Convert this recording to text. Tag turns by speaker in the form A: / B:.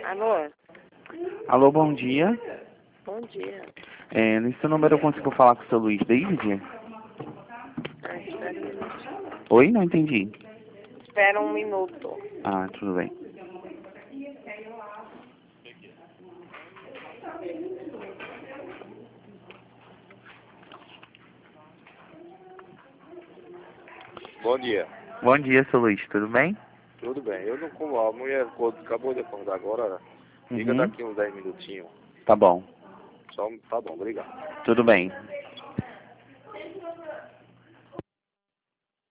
A: Alô?
B: Alô, bom dia.
A: Bom dia.
B: Nesse número eu consigo falar com o seu Luiz David?
A: Espera um minuto.
B: Oi, não entendi.
A: Espera um minuto.
B: Ah, tudo bem.
C: Bom dia.
B: Bom dia, seu Luiz, tudo bem?
C: Tudo bem. Eu não como a mulher acabou de acordar agora. Liga
B: Uhum.
C: daqui uns 10 minutinhos.
B: Tá bom,
C: Só, tá bom, obrigado.
B: tudo bem.